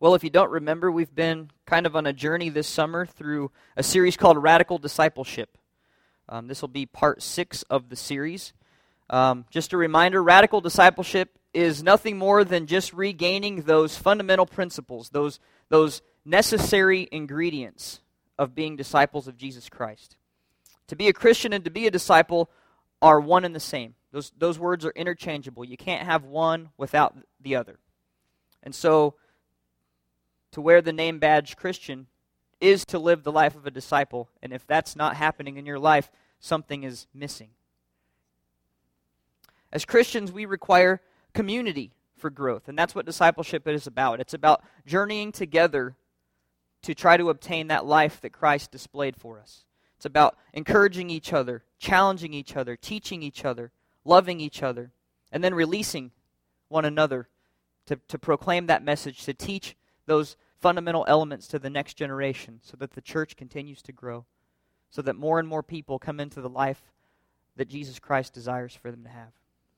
Well, if you don't remember, we've been kind of on a journey this summer through a series called Radical Discipleship. This will be part 6 of the series. Just a reminder, radical discipleship is nothing more than just regaining those fundamental principles, those necessary ingredients of being disciples of Jesus Christ. To be a Christian and to be a disciple are one and the same. Those words are interchangeable. You can't have one without the other. And so, to wear the name badge Christian is to live the life of a disciple. And if that's not happening in your life, something is missing. As Christians, we require community for growth. And that's what discipleship is about. It's about journeying together to try to obtain that life that Christ displayed for us. It's about encouraging each other, challenging each other, teaching each other, loving each other, and then releasing one another to proclaim that message, to teach those fundamental elements to the next generation so that the church continues to grow, so that more and more people come into the life that Jesus Christ desires for them to have.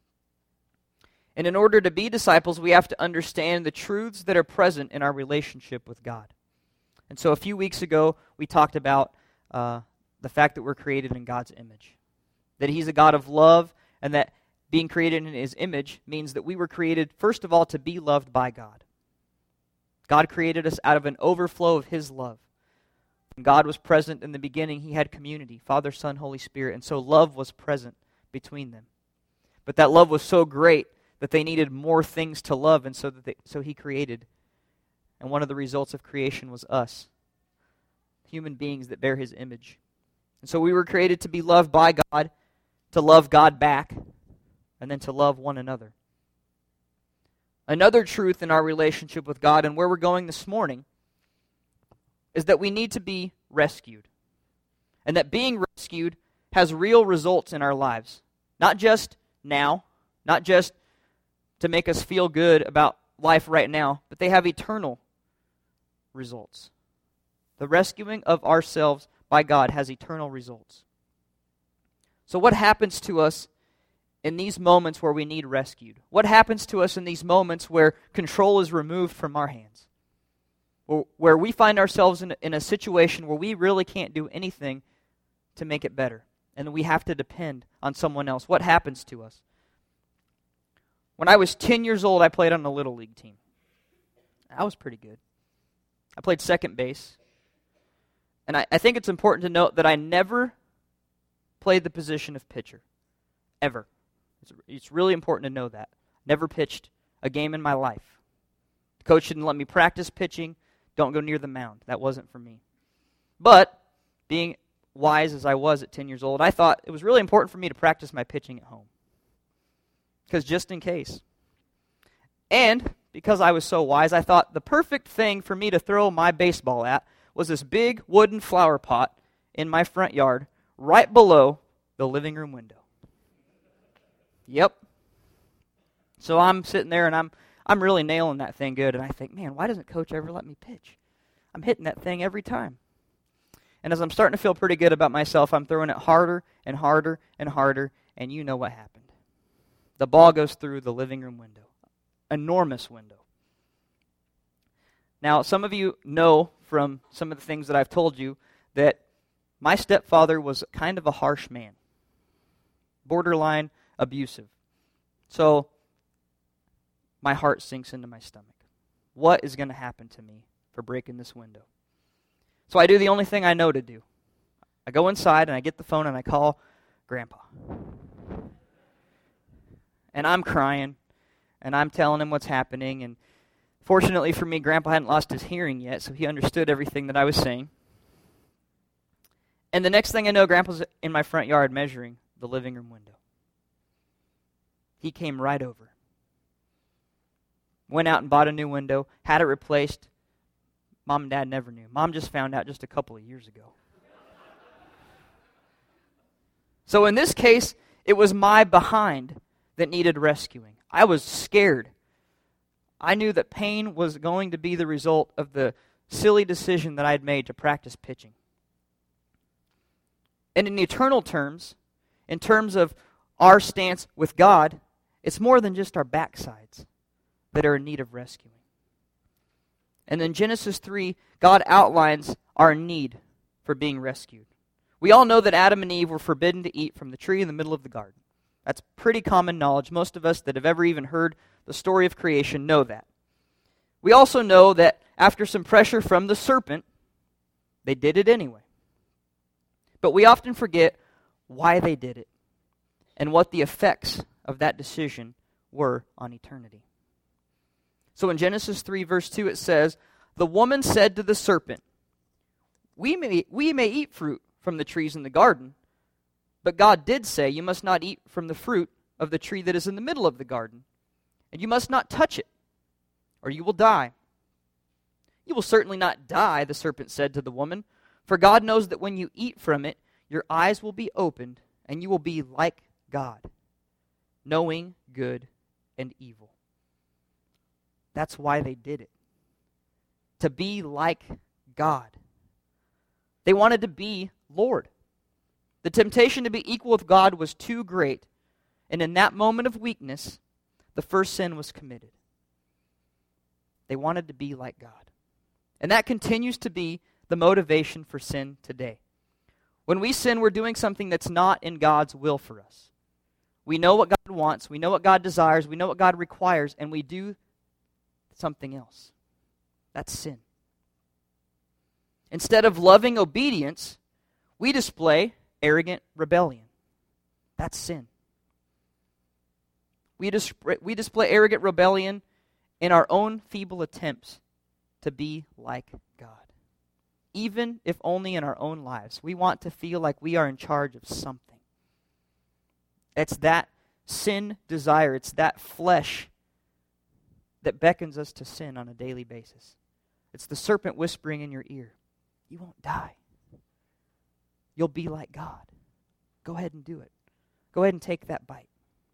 And in order to be disciples, we have to understand the truths that are present in our relationship with God. And so a few weeks ago, we talked about the fact that we're created in God's image, that He's a God of love, and that being created in His image means that we were created, first of all, to be loved by God. God created us out of an overflow of His love. When God was present in the beginning, He had community, Father, Son, Holy Spirit, and so love was present between them. But that love was so great that they needed more things to love, and so He created. And one of the results of creation was us, human beings that bear His image. And so we were created to be loved by God, to love God back, and then to love one another. Another truth in our relationship with God, and where we're going this morning, is that we need to be rescued. And that being rescued has real results in our lives. Not just now, not just to make us feel good about life right now, but they have eternal results. The rescuing of ourselves by God has eternal results. So what happens to us in these moments where we need rescued? What happens to us in these moments where control is removed from our hands? Where we find ourselves in a situation where we really can't do anything to make it better, and we have to depend on someone else. What happens to us? When I was 10 years old, I played on a Little League team. I was pretty good. I played second base. And I think it's important to note that I never played the position of pitcher. Ever. It's really important to know that. Never pitched a game in my life. The coach didn't let me practice pitching. Don't go near the mound. That wasn't for me. But, being wise as I was at 10 years old, I thought it was really important for me to practice my pitching at home. Because just in case. And, because I was so wise, I thought the perfect thing for me to throw my baseball at was this big wooden flower pot in my front yard, right below the living room window. Yep. So I'm sitting there and I'm really nailing that thing good, and I think, man, why doesn't Coach ever let me pitch? I'm hitting that thing every time. And as I'm starting to feel pretty good about myself, I'm throwing it harder and harder and harder, and you know what happened. The ball goes through the living room window. Enormous window. Now, some of you know from some of the things that I've told you that my stepfather was kind of a harsh man. Borderline abusive. So, my heart sinks into my stomach. What is going to happen to me for breaking this window? So I do the only thing I know to do. I go inside and I get the phone and I call Grandpa. And I'm crying and I'm telling him what's happening, and fortunately for me, Grandpa hadn't lost his hearing yet, so he understood everything that I was saying. And the next thing I know, Grandpa's in my front yard measuring the living room window. He came right over. Went out and bought a new window, had it replaced. Mom and Dad never knew. Mom just found out just a couple of years ago. So in this case, it was my behind that needed rescuing. I was scared. I knew that pain was going to be the result of the silly decision that I had made to practice pitching. And in eternal terms, in terms of our stance with God, it's more than just our backsides that are in need of rescuing. And in Genesis 3, God outlines our need for being rescued. We all know that Adam and Eve were forbidden to eat from the tree in the middle of the garden. That's pretty common knowledge. Most of us that have ever even heard the story of creation know that. We also know that after some pressure from the serpent, they did it anyway. But we often forget why they did it and what the effects of that decision were on eternity. So in Genesis 3, verse 2, it says, "The woman said to the serpent, we may eat fruit from the trees in the garden, but God did say, you must not eat from the fruit of the tree that is in the middle of the garden, and you must not touch it, or you will die." "You will certainly not die," the serpent said to the woman, "for God knows that when you eat from it, your eyes will be opened, and you will be like God, knowing good and evil." That's why they did it. To be like God. They wanted to be Lord. The temptation to be equal with God was too great, and in that moment of weakness, the first sin was committed. They wanted to be like God. And that continues to be the motivation for sin today. When we sin, we're doing something that's not in God's will for us. We know what God wants, we know what God desires, we know what God requires, and we do something else. That's sin. Instead of loving obedience, we display arrogant rebellion. That's sin. We display arrogant rebellion in our own feeble attempts to be like God. Even if only in our own lives. We want to feel like we are in charge of something. It's that sin desire, it's that flesh that beckons us to sin on a daily basis. It's the serpent whispering in your ear, "You won't die. You'll be like God. Go ahead and do it. Go ahead and take that bite."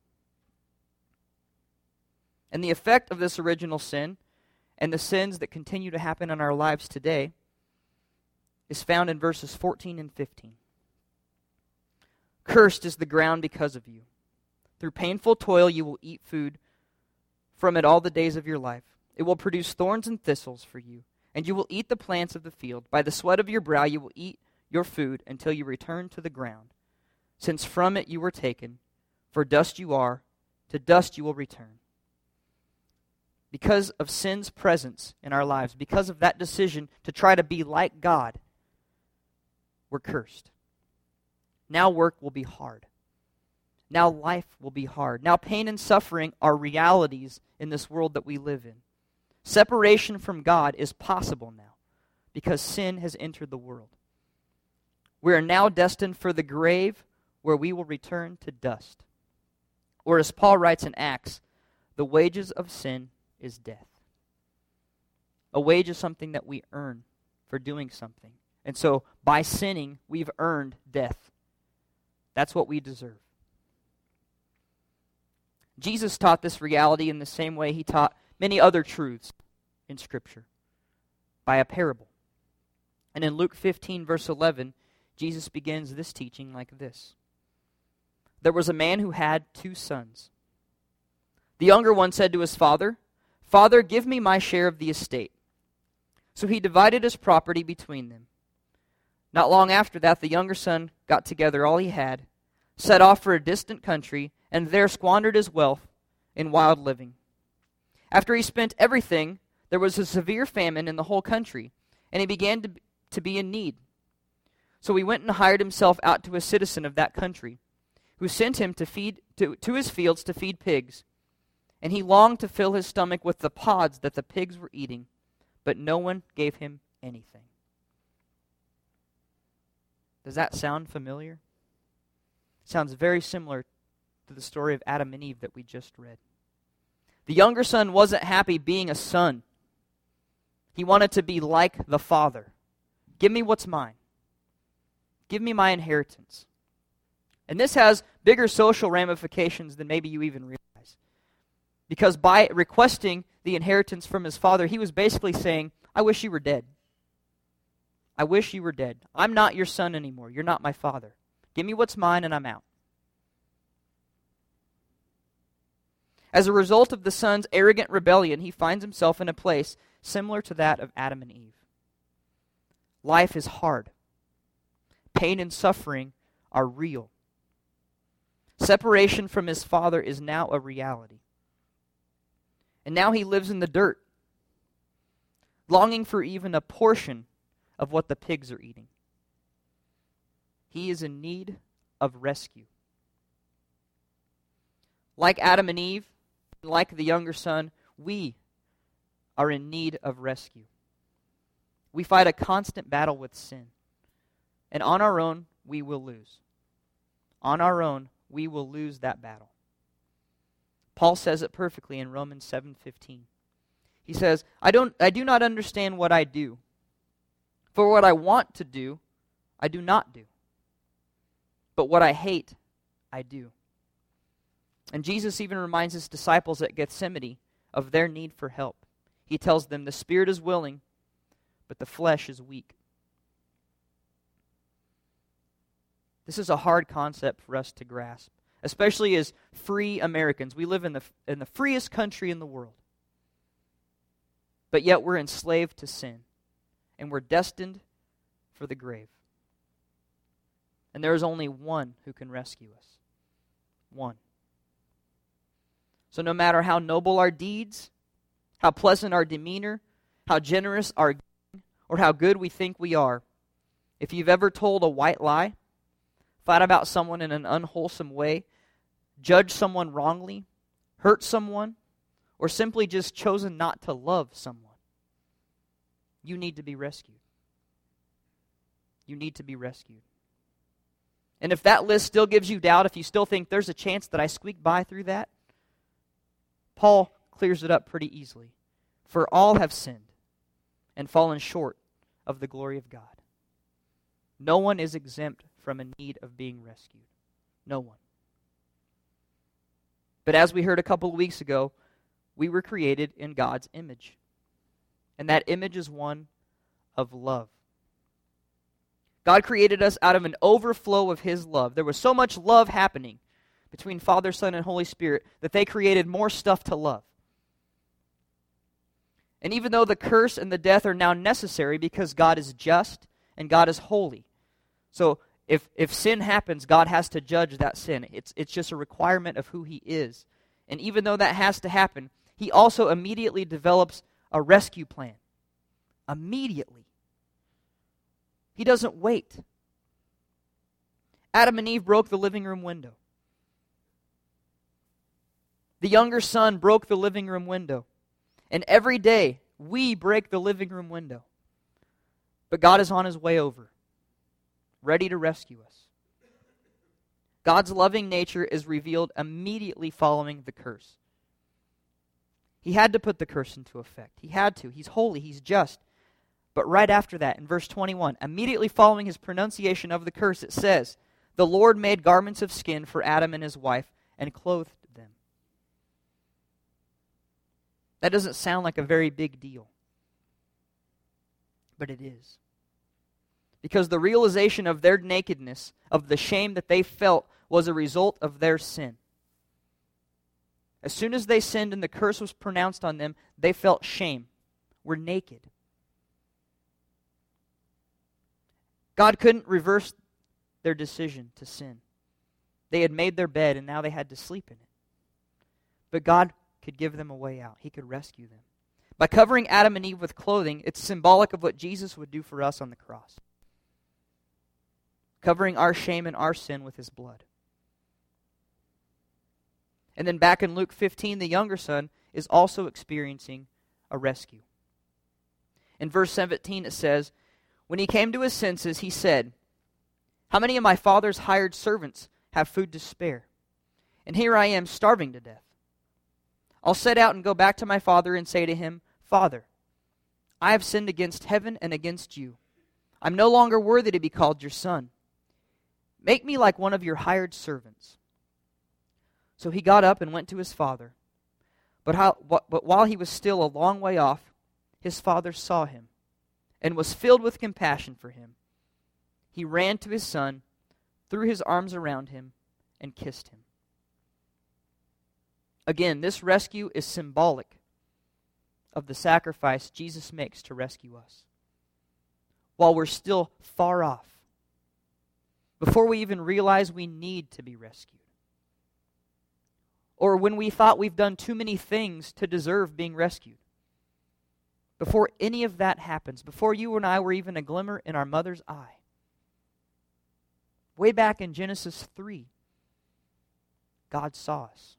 And the effect of this original sin and the sins that continue to happen in our lives today is found in verses 14 and 15. "Cursed is the ground because of you. Through painful toil you will eat food from it all the days of your life. It will produce thorns and thistles for you, and you will eat the plants of the field. By the sweat of your brow you will eat your food until you return to the ground, since from it you were taken, for dust you are, to dust you will return." Because of sin's presence in our lives, because of that decision to try to be like God, we're cursed. Now work will be hard. Now life will be hard. Now pain and suffering are realities in this world that we live in. Separation from God is possible now because sin has entered the world. We are now destined for the grave where we will return to dust. Or as Paul writes in Acts, the wages of sin is death. A wage is something that we earn for doing something. And so by sinning, we've earned death. That's what we deserve. Jesus taught this reality in the same way he taught many other truths in Scripture, by a parable. And in Luke 15, verse 11, Jesus begins this teaching like this. "There was a man who had 2 sons. The younger one said to his father, 'Father, give me my share of the estate.' So he divided his property between them. Not long after that, the younger son got together all he had, set off for a distant country, and there squandered his wealth in wild living. After he spent everything, there was a severe famine in the whole country, and he began to be in need. So he went and hired himself out to a citizen of that country, who sent him to his fields to feed pigs. And he longed to fill his stomach with the pods that the pigs were eating, but no one gave him anything." Does that sound familiar? Sounds very similar to the story of Adam and Eve that we just read. The younger son wasn't happy being a son. He wanted to be like the father. Give me what's mine. Give me my inheritance. And this has bigger social ramifications than maybe you even realize. Because by requesting the inheritance from his father, he was basically saying, "I wish you were dead. I wish you were dead. I'm not your son anymore. You're not my father. Give me what's mine and I'm out." As a result of the son's arrogant rebellion, he finds himself in a place similar to that of Adam and Eve. Life is hard. Pain and suffering are real. Separation from his father is now a reality. And now he lives in the dirt, longing for even a portion of what the pigs are eating. He is in need of rescue. Like Adam and Eve, like the younger son, we are in need of rescue. We fight a constant battle with sin. And on our own, we will lose. On our own, we will lose that battle. Paul says it perfectly in Romans 7:15. He says, I do not understand what I do. For what I want to do, I do not do. But what I hate, I do. And Jesus even reminds his disciples at Gethsemane of their need for help. He tells them, the spirit is willing, but the flesh is weak. This is a hard concept for us to grasp, especially as free Americans. We live in the freest country in the world. But yet we're enslaved to sin, and we're destined for the grave. And there is only one who can rescue us. One. So no matter how noble our deeds, how pleasant our demeanor, how generous our giving, or how good we think we are, if you've ever told a white lie, thought about someone in an unwholesome way, judged someone wrongly, hurt someone, or simply just chosen not to love someone, you need to be rescued. You need to be rescued. And if that list still gives you doubt, if you still think there's a chance that I squeak by through that, Paul clears it up pretty easily. For all have sinned and fallen short of the glory of God. No one is exempt from a need of being rescued. No one. But as we heard a couple of weeks ago, we were created in God's image. And that image is one of love. God created us out of an overflow of his love. There was so much love happening between Father, Son, and Holy Spirit that they created more stuff to love. And even though the curse and the death are now necessary because God is just and God is holy. So if sin happens, God has to judge that sin. It's just a requirement of who he is. And even though that has to happen, he also immediately develops a rescue plan. Immediately. He doesn't wait. Adam and Eve broke the living room window. The younger son broke the living room window. And every day, we break the living room window. But God is on his way over, ready to rescue us. God's loving nature is revealed immediately following the curse. He had to put the curse into effect. He had to. He's holy. He's just. But right after that, in verse 21, immediately following his pronunciation of the curse, it says, the Lord made garments of skin for Adam and his wife and clothed them. That doesn't sound like a very big deal. But it is. Because the realization of their nakedness, of the shame that they felt, was a result of their sin. As soon as they sinned and the curse was pronounced on them, they felt shame. We're naked. God couldn't reverse their decision to sin. They had made their bed and now they had to sleep in it. But God could give them a way out. He could rescue them. By covering Adam and Eve with clothing, it's symbolic of what Jesus would do for us on the cross. Covering our shame and our sin with his blood. And then back in Luke 15, the younger son is also experiencing a rescue. In verse 17 it says, when he came to his senses, he said, how many of my father's hired servants have food to spare? And here I am starving to death. I'll set out and go back to my father and say to him, Father, I have sinned against heaven and against you. I'm no longer worthy to be called your son. Make me like one of your hired servants. So he got up and went to his father. But while he was still a long way off, his father saw him and was filled with compassion for him. He ran to his son, threw his arms around him, and kissed him. Again, this rescue is symbolic of the sacrifice Jesus makes to rescue us. While we're still far off, before we even realize we need to be rescued, or when we thought we've done too many things to deserve being rescued. Before any of that happens, before you and I were even a glimmer in our mother's eye, way back in Genesis 3, God saw us.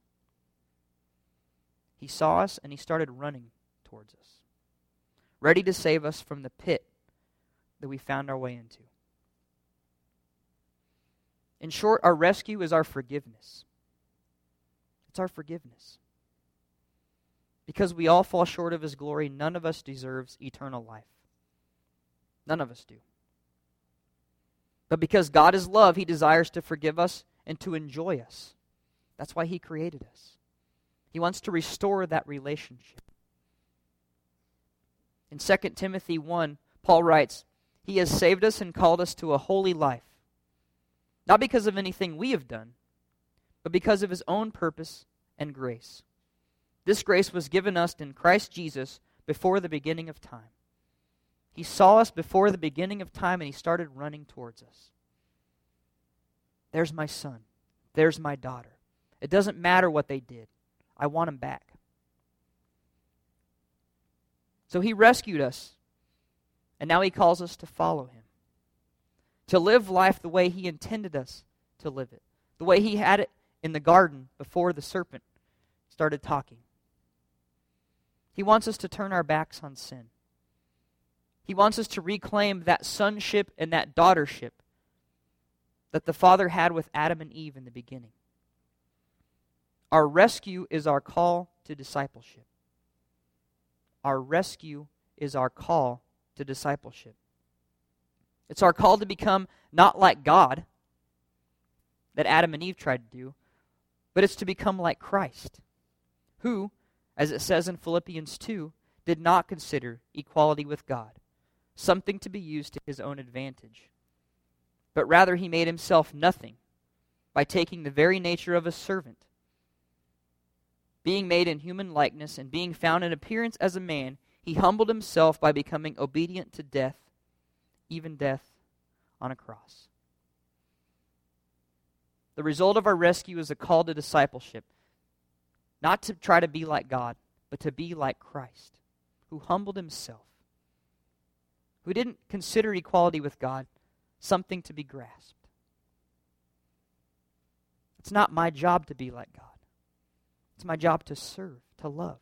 He saw us and He started running towards us, ready to save us from the pit that we found our way into. In short, our rescue is our forgiveness. It's our forgiveness. Because we all fall short of His glory, none of us deserves eternal life. None of us do. But because God is love, He desires to forgive us and to enjoy us. That's why He created us. He wants to restore that relationship. In 2 Timothy 1, Paul writes, He has saved us and called us to a holy life, not because of anything we have done, but because of His own purpose and grace. This grace was given us in Christ Jesus before the beginning of time. He saw us before the beginning of time and He started running towards us. There's my son. There's my daughter. It doesn't matter what they did. I want them back. So He rescued us, and now He calls us to follow Him, to live life the way He intended us to live it, the way He had it in the garden before the serpent started talking. He wants us to turn our backs on sin. He wants us to reclaim that sonship and that daughtership that the Father had with Adam and Eve in the beginning. Our rescue is our call to discipleship. Our rescue is our call to discipleship. It's our call to become not like God, that Adam and Eve tried to do, but it's to become like Christ, who, as it says in Philippians 2, did not consider equality with God something to be used to His own advantage, but rather He made Himself nothing by taking the very nature of a servant. Being made in human likeness and being found in appearance as a man, He humbled Himself by becoming obedient to death, even death on a cross. The result of our rescue is a call to discipleship, not to try to be like God, but to be like Christ, who humbled Himself, who didn't consider equality with God something to be grasped. It's not my job to be like God. It's my job to serve, to love.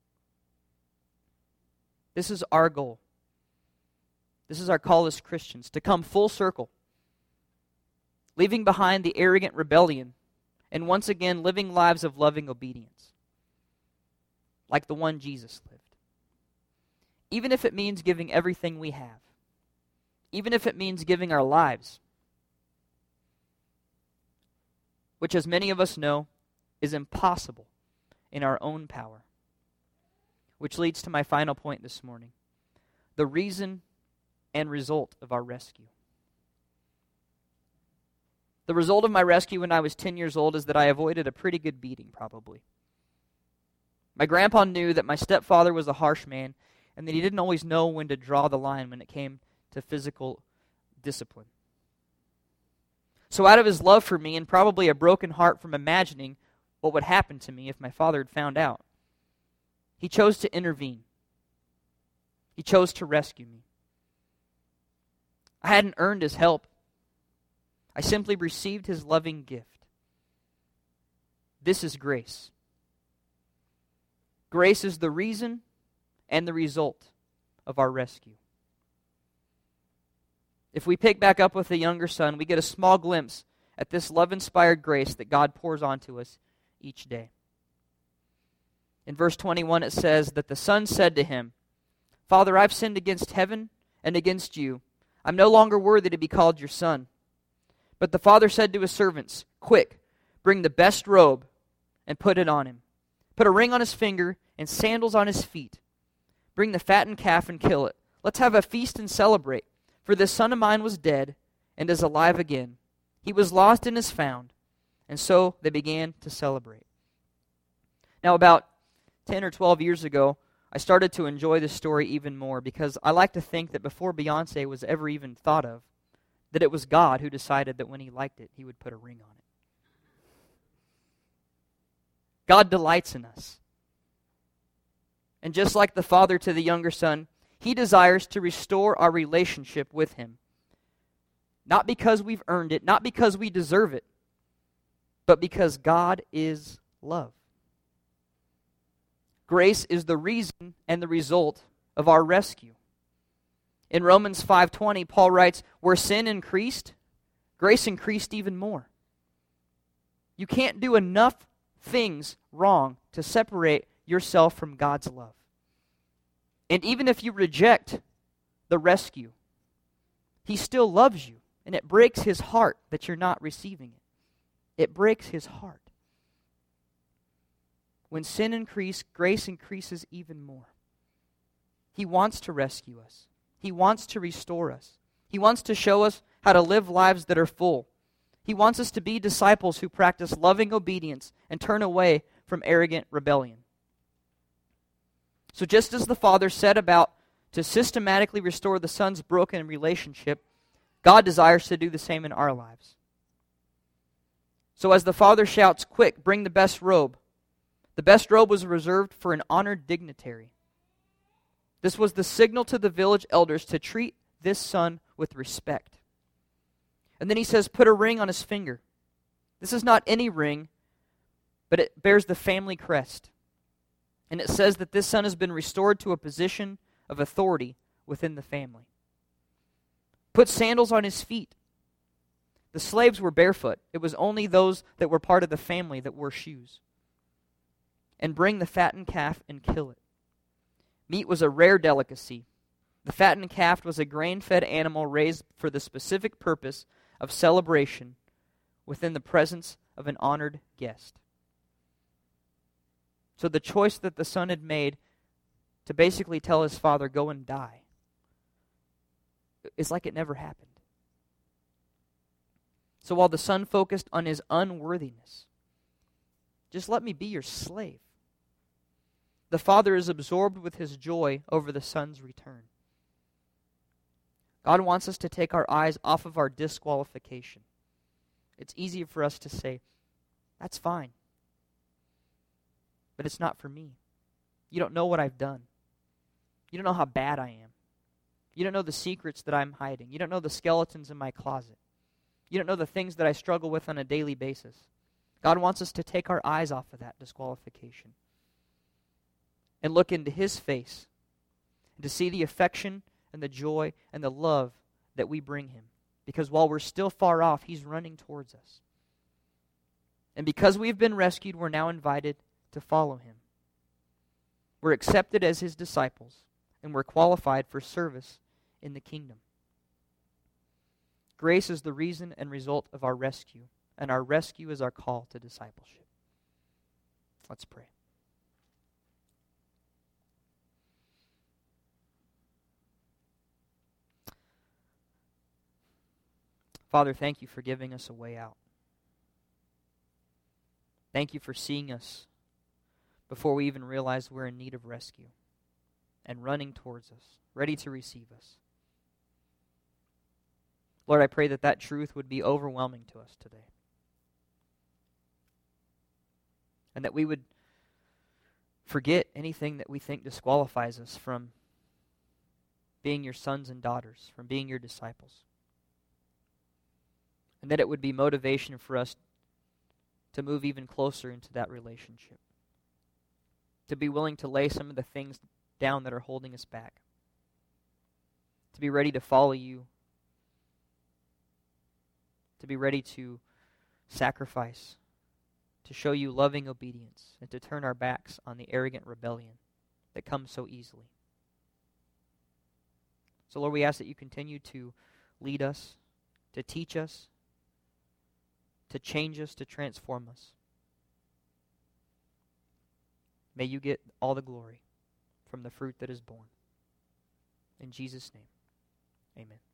This is our goal. This is our call as Christians, to come full circle, leaving behind the arrogant rebellion, and once again living lives of loving obedience, like the one Jesus lived. Even if it means giving everything we have, even if it means giving our lives, which, as many of us know, is impossible in our own power. Which leads to my final point this morning, the reason and result of our rescue. The result of my rescue when I was 10 years old is that I avoided a pretty good beating, probably. My grandpa knew that my stepfather was a harsh man and that he didn't always know when to draw the line when it came to physical discipline. So out of his love for me and probably a broken heart from imagining what would happen to me if my father had found out, he chose to intervene. He chose to rescue me. I hadn't earned his help. I simply received his loving gift. This is grace. Grace is the reason and the result of our rescue. If we pick back up with the younger son, we get a small glimpse at this love-inspired grace that God pours onto us each day. In verse 21 it says that the son said to him, "Father, I've sinned against heaven and against you. I'm no longer worthy to be called your son." But the father said to his servants, "Quick, bring the best robe and put it on him. Put a ring on his finger and sandals on his feet. Bring the fattened calf and kill it. Let's have a feast and celebrate. For this son of mine was dead and is alive again. He was lost and is found." And so they began to celebrate. Now about 10 or 12 years ago, I started to enjoy this story even more because I like to think that before Beyonce was ever even thought of, that it was God who decided that when he liked it, he would put a ring on it. God delights in us. And just like the father to the younger son, he desires to restore our relationship with him. Not because we've earned it, not because we deserve it, but because God is love. Grace is the reason and the result of our rescue. In Romans 5:20, Paul writes, where sin increased, grace increased even more. You can't do enough things wrong to separate yourself from God's love. And even if you reject the rescue, he still loves you, and it breaks his heart that you're not receiving it. It breaks his heart. When sin increases, grace increases even more. He wants to rescue us. He wants to restore us. He wants to show us how to live lives that are full. He wants us to be disciples who practice loving obedience and turn away from arrogant rebellion. So just as the Father set about to systematically restore the Son's broken relationship, God desires to do the same in our lives. So as the Father shouts, quick, bring the best robe. The best robe was reserved for an honored dignitary. This was the signal to the village elders to treat this son with respect. And then he says, put a ring on his finger. This is not any ring, but it bears the family crest. And it says that this son has been restored to a position of authority within the family. Put sandals on his feet. The slaves were barefoot. It was only those that were part of the family that wore shoes. And bring the fattened calf and kill it. Meat was a rare delicacy. The fattened calf was a grain-fed animal raised for the specific purpose of celebration within the presence of an honored guest. So the choice that the son had made to basically tell his father, go and die, is like it never happened. So while the son focused on his unworthiness, just let me be your slave, the father is absorbed with his joy over the son's return. God wants us to take our eyes off of our disqualification. It's easy for us to say, that's fine, but it's not for me. You don't know what I've done. You don't know how bad I am. You don't know the secrets that I'm hiding. You don't know the skeletons in my closet. You don't know the things that I struggle with on a daily basis. God wants us to take our eyes off of that disqualification and look into his face and to see the affection and the joy and the love that we bring him. Because while we're still far off, he's running towards us. And because we've been rescued, we're now invited to follow him. We're accepted as his disciples, and we're qualified for service in the kingdom. Grace is the reason and result of our rescue, and our rescue is our call to discipleship. Let's pray. Father, thank you for giving us a way out. Thank you for seeing us before we even realize we're in need of rescue and running towards us, ready to receive us. Lord, I pray that that truth would be overwhelming to us today. And that we would forget anything that we think disqualifies us from being your sons and daughters, from being your disciples. And that it would be motivation for us to move even closer into that relationship. To be willing to lay some of the things down that are holding us back. To be ready to follow you. To be ready to sacrifice. To show you loving obedience. And to turn our backs on the arrogant rebellion that comes so easily. So Lord, we ask that you continue to lead us, to teach us, to change us, to transform us. May you get all the glory from the fruit that is born. In Jesus' name, amen.